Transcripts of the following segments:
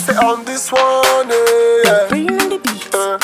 say on this one, yeah. Bring the beat.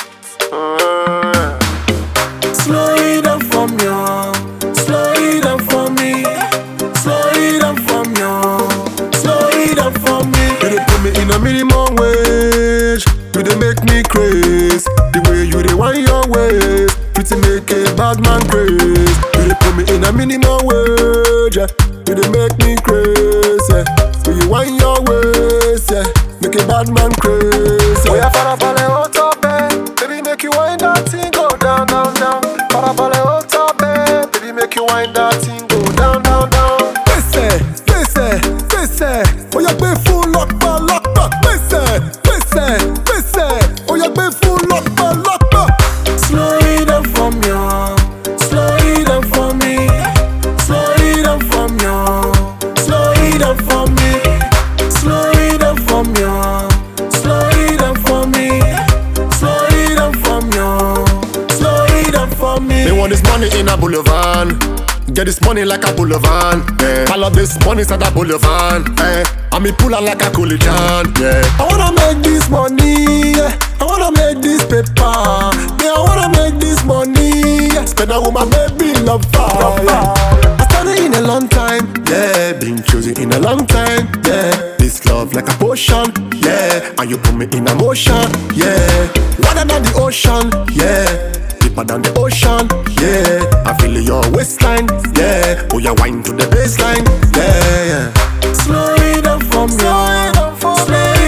Slow it down for me, oh. Slow it down for me. Slow it down for me, oh. Slow it down for me. You dey put me in a minimum wage. You dey make me crazy. The way you dey wind your waist, pretty make a bad man crazy. You dey put me in a minimum wage. Yeah. You dey make me crazy. When you wind your waist, yeah, make a bad man crazy. Oh yeah, farabale on top, baby, make you wind that thing go down, down, down. Farabale on top, baby, make you wind that thing go down, down, down. Pese, pese, pese. Oh yeah, be full lock, lock, pese, pese, pese. Oh yeah, be full lock, lock. Slow it down for me, oh. Slow it down for me. Slow it down for me, oh. Slow it down for me. Slow it down for me, oh. Slow it down for me. Slow it down for me, oh. Slow it down for me. They want this money in a boulevard. Get this money like a boulevard, yeah. I love this money inside a boulevard, yeah. I me pull out like a cooligan, yeah. I wanna make this money, yeah. I wanna make this paper, yeah. I wanna make this money, yeah. Spend that with my baby love fire, yeah. I started in a long time, yeah. Been choosing in a long time, yeah. This love like a potion, yeah. And you put me in a motion, yeah. Water than the ocean, yeah. Deeper than the ocean, yeah. I feel your waistline, yeah. Oh, you wine to the baseline, yeah, yeah. Slow it down for me, slow it down for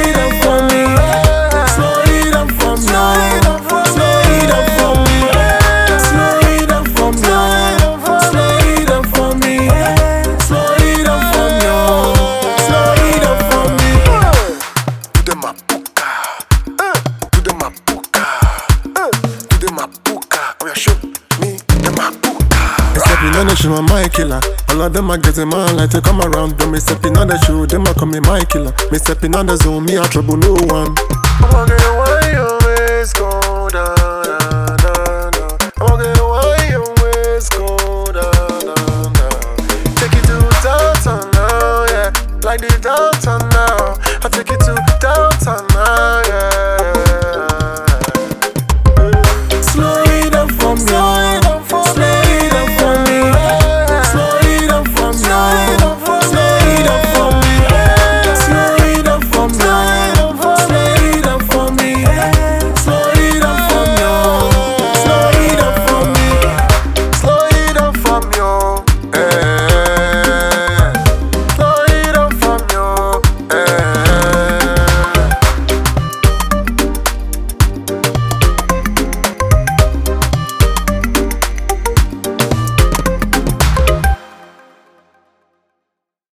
me, slow it down for me, slow it down for me, slow it down for me, slow it down for me, slow it down for me, slow it down for me, slow it down for me. Do the mapuka, do the mapuka, do the mapuka. Oh yeah, show me the mapuka. Stepping on the shoe, I'm my killer. All of them are getting my light to come around. When me stepping on the shoe, them are coming my killer. Me stepping on the zone, me I trouble no one. I'm gonna why your waist go down, down, down, down. I'm gonna why your waist go down, down, down. Take it to downtown now, yeah. Like the downtown